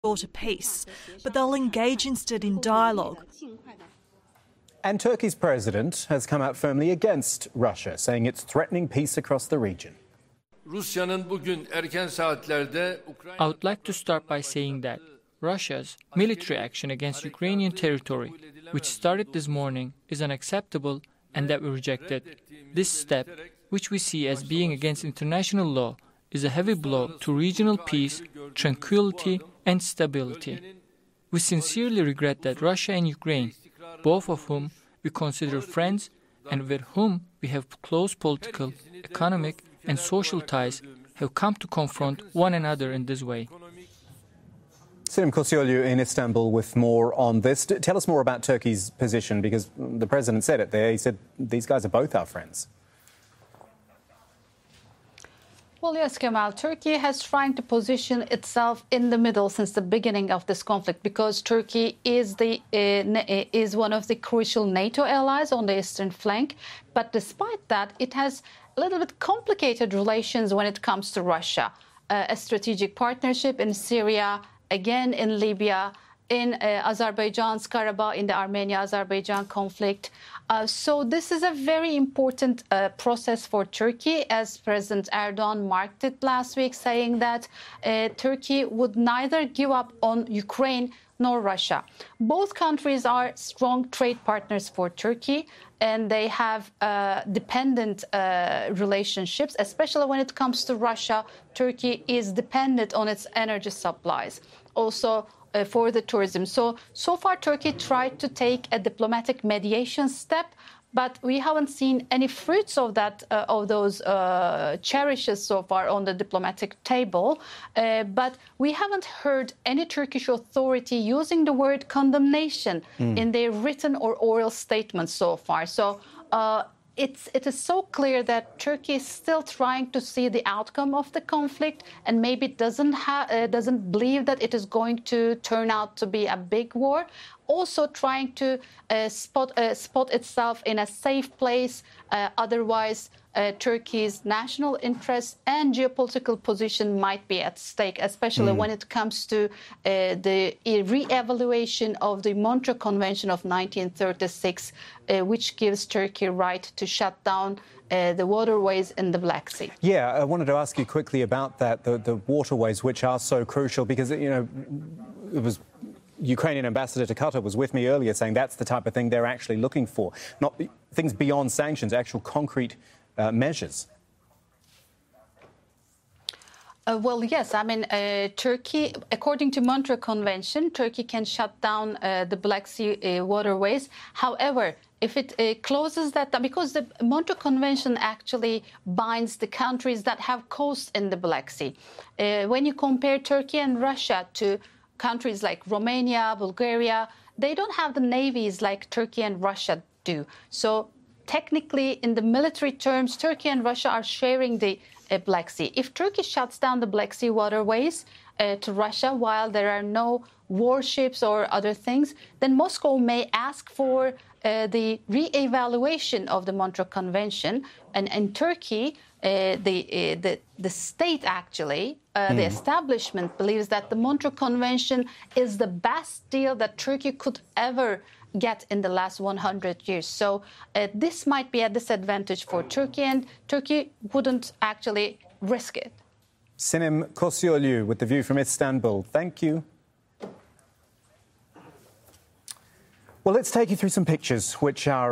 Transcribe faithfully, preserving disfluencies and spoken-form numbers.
to peace, but they'll engage instead in dialogue. And Turkey's president has come out firmly against Russia, saying it's threatening peace across the region. I would like to start by saying that Russia's military action against Ukrainian territory, which started this morning, is unacceptable and that we reject it. This step, which we see as being against international law, is a heavy blow to regional peace, tranquility and stability. We sincerely regret that Russia and Ukraine, both of whom we consider friends and with whom we have close political, economic and social ties, have come to confront one another in this way. Sinem Kosciuszko in Istanbul with more on this. Tell us more about Turkey's position, because the president said it there. He said these guys are both our friends. Well, yes, Kemal, Turkey has tried to position itself in the middle since the beginning of this conflict, because Turkey is the uh, is one of the crucial NATO allies on the eastern flank. But despite that, it has a little bit complicated relations when it comes to Russia, uh, a strategic partnership in Syria, again in Libya, in uh, Azerbaijan's Karabakh, in the Armenia-Azerbaijan conflict. Uh, so this is a very important uh, process for Turkey, as President Erdogan marked it last week, saying that uh, Turkey would neither give up on Ukraine nor Russia. Both countries are strong trade partners for Turkey, and they have uh, dependent uh, relationships, especially when it comes to Russia. Turkey is dependent on its energy supplies. Also, Uh, for the tourism. So, so far Turkey tried to take a diplomatic mediation step, but we haven't seen any fruits of that, uh, of those uh, cherishes so far on the diplomatic table. Uh, but we haven't heard any Turkish authority using the word condemnation mm. in their written or oral statements so far. So, uh, It's, it is so clear that Turkey is still trying to see the outcome of the conflict, and maybe doesn't ha uh, doesn't believe that it is going to turn out to be a big war. Also trying to uh, spot uh, spot itself in a safe place. Uh, otherwise, uh, Turkey's national interests and geopolitical position might be at stake, especially mm. when it comes to uh, the re-evaluation of the Montreux Convention of nineteen thirty-six, uh, which gives Turkey right to shut down uh, the waterways in the Black Sea. Yeah, I wanted to ask you quickly about that, the, the waterways, which are so crucial, because, you know, it was Ukrainian ambassador to Qatar was with me earlier saying that's the type of thing they're actually looking for, not things beyond sanctions, actual concrete uh, measures. Uh, well, yes. I mean, uh, Turkey, according to Montreux Convention, Turkey can shut down uh, the Black Sea uh, waterways. However, if it uh, closes that, because the Montreux Convention actually binds the countries that have coast in the Black Sea. Uh, when you compare Turkey and Russia to countries like Romania, Bulgaria, they don't have the navies like Turkey and Russia do. So technically, in the military terms, Turkey and Russia are sharing the uh, Black Sea. If Turkey shuts down the Black Sea waterways uh, to Russia while there are no warships or other things, then Moscow may ask for uh, the re-evaluation of the Montreux Convention. And in Turkey, uh, the, uh, the, the state actually, uh, mm. the establishment believes that the Montreux Convention is the best deal that Turkey could ever get in the last one hundred years. So uh, this might be a disadvantage for Turkey, and Turkey wouldn't actually risk it. Sinem Kosciuszko with The View from Istanbul. Thank you. Well, let's take you through some pictures which are